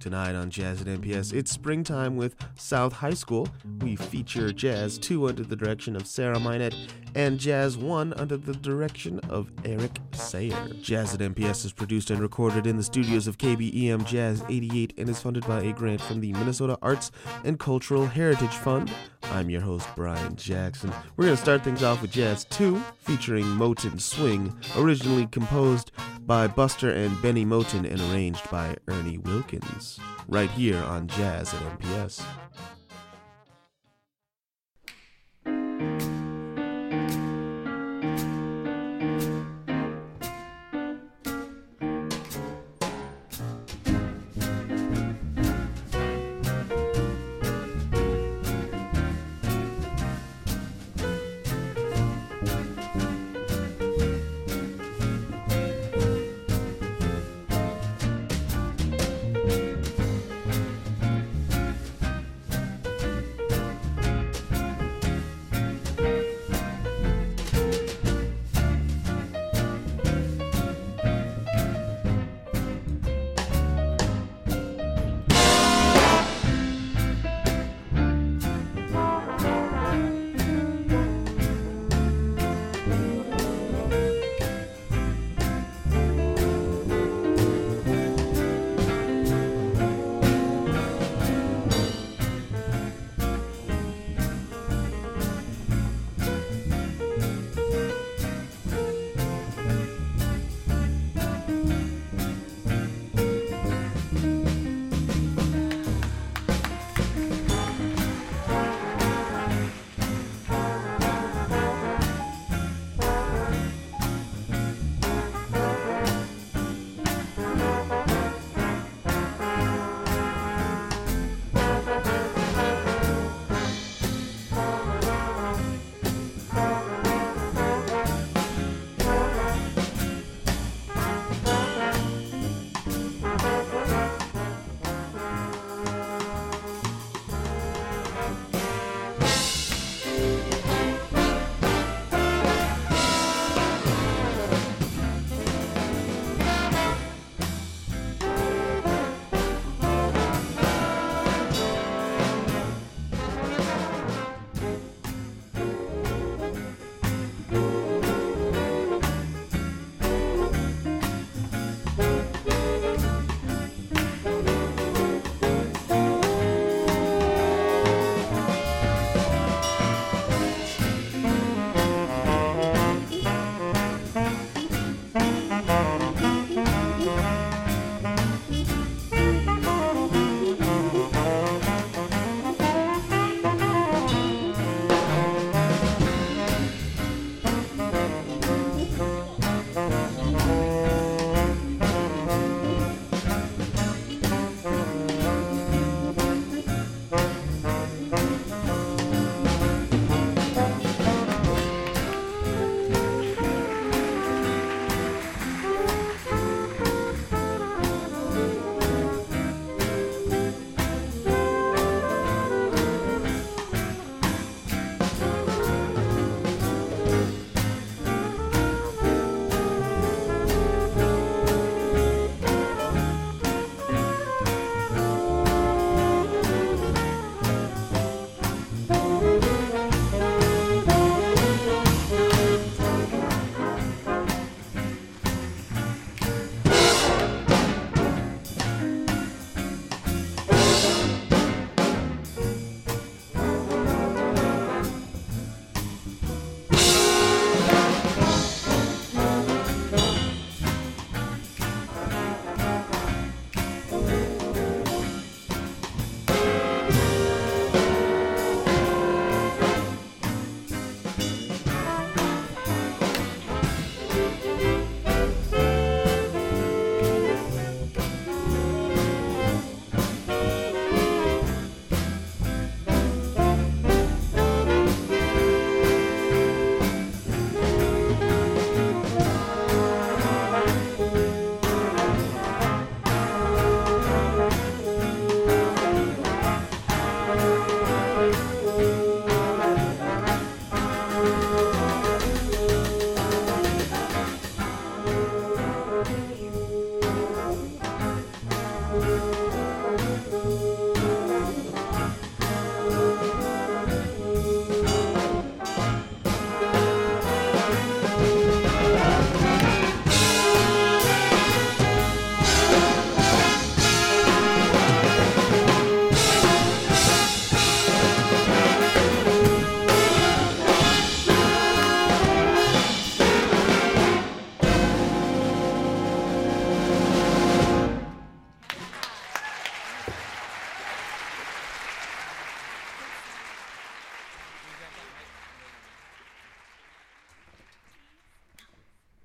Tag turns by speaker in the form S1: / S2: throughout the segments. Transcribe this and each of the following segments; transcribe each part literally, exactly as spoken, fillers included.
S1: Tonight on Jazz at N P S, it's springtime with South High School. We feature Jazz two under the direction of Sarah Minette and Jazz one under the direction of Eric Sayer. Jazz at N P S is produced and recorded in the studios of K B E M Jazz eighty-eight and is funded by a grant from the Minnesota Arts and Cultural Heritage Fund. I'm your host, Brian Jackson. We're going to start things off with Jazz two, featuring Moten Swing, originally composed by Buster and Benny Moten and arranged by Ernie Wilkins, right here on Jazz at N P S.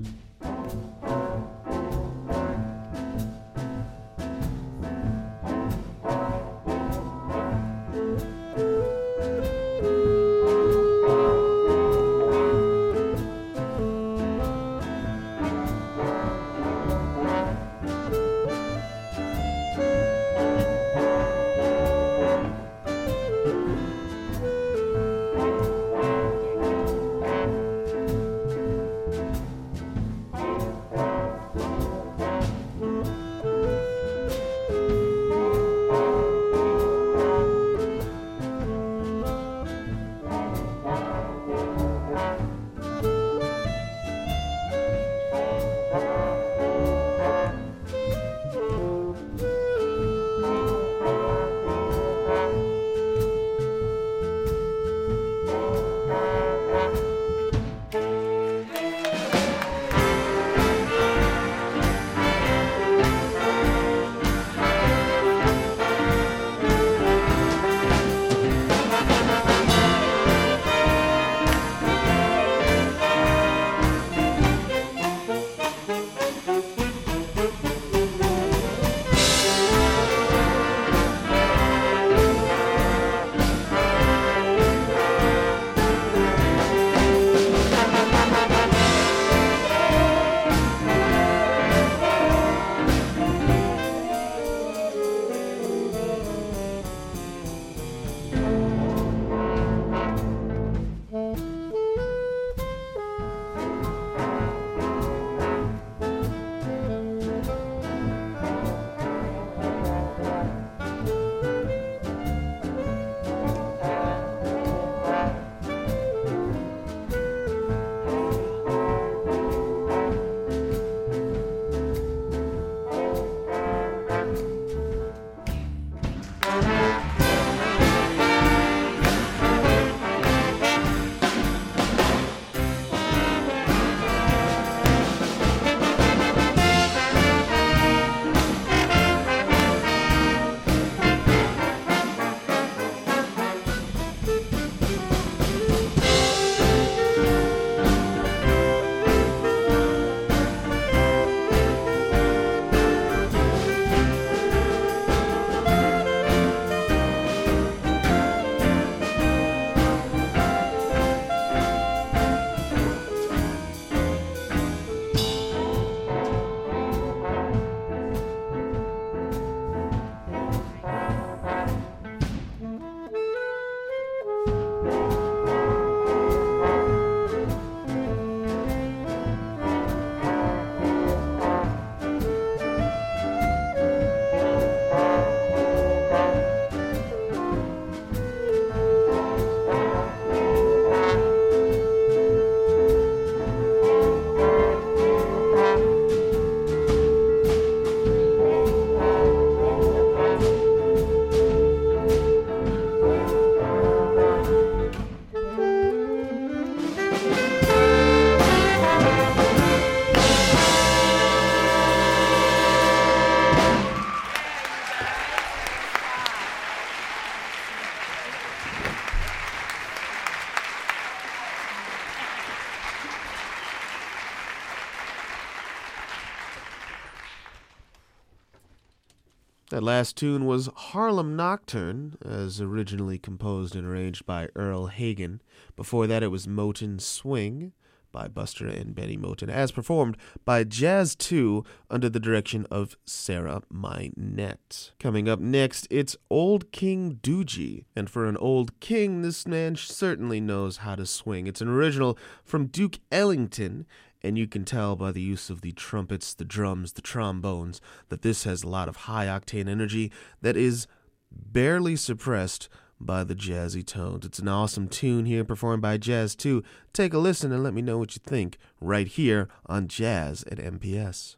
S1: That last tune was Harlem Nocturne, as originally composed and arranged by Earl Hagen. Before that, it was Moten Swing by Buster and Betty Moten, as performed by Jazz two under the direction of Sarah Minette. Coming up next, it's Old King Doogie, and for an old king, this man certainly knows how to swing. It's an original from Duke Ellington, and you can tell by the use of the trumpets, the drums, the trombones, that this has a lot of high-octane energy that is barely suppressed by the jazzy tones. It's an awesome tune here performed by Jazz two. Take a listen and let me know what you think right here on Jazz at M P S.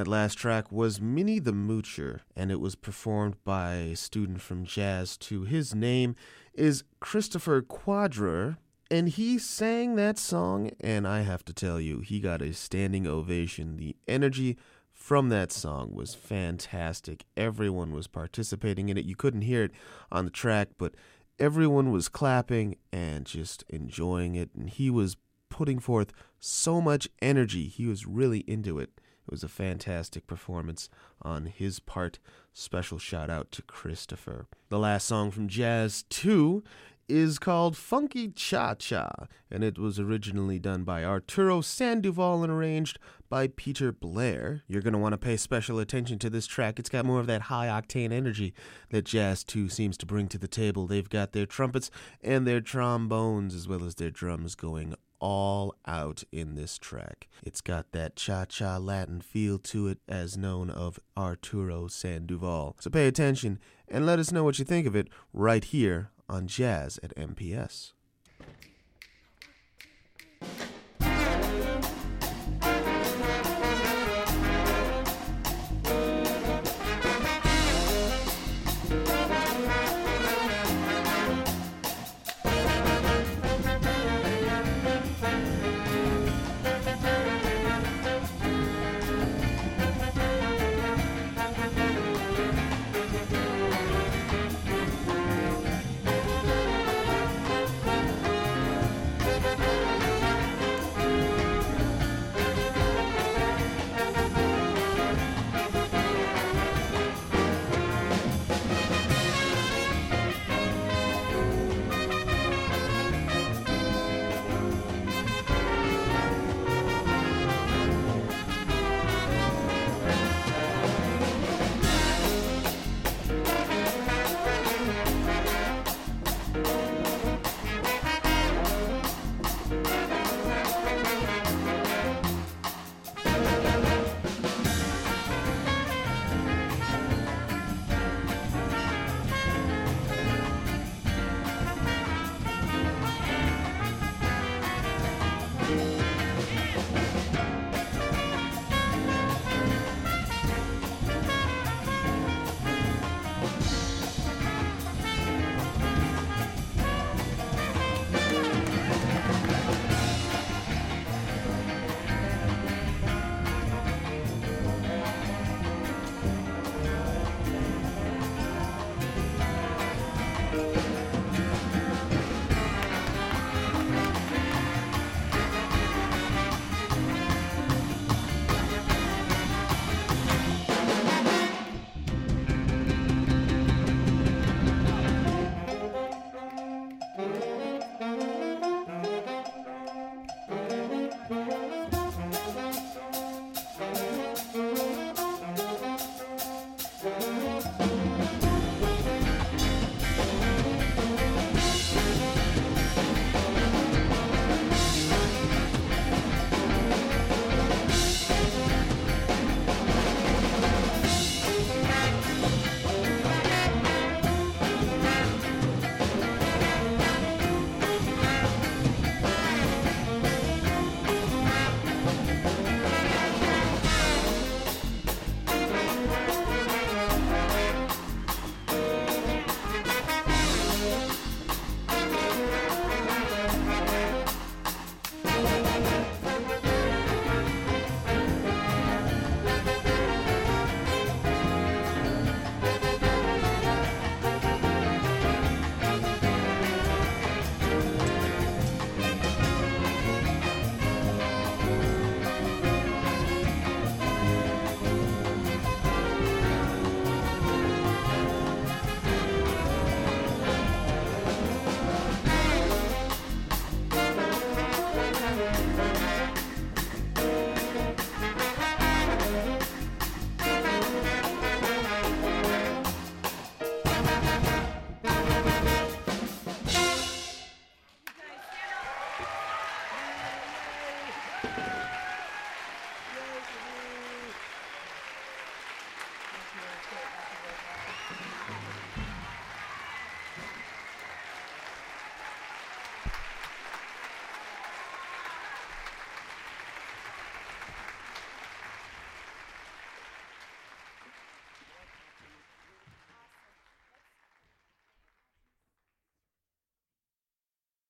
S1: That last track was Minnie the Moocher, and it was performed by a student from Jazz two. His name is Christopher Quadrer, and he sang that song, and I have to tell you, he got a standing ovation. The energy from that song was fantastic. Everyone was participating in it. You couldn't hear it on the track, but everyone was clapping and just enjoying it, and he was putting forth so much energy. He was really into it. It was a fantastic performance on his part. Special shout out to Christopher. The last song from Jazz two is called Funky Cha-Cha, and it was originally done by Arturo Sandoval and arranged by Peter Blair. You're going to want to pay special attention to this track. It's got more of that high-octane energy that Jazz two seems to bring to the table. They've got their trumpets and their trombones as well as their drums going all out in this track. It's got that cha-cha Latin feel to it, as known of Arturo Sandoval. So pay attention and let us know what you think of it right here on Jazz at M P S.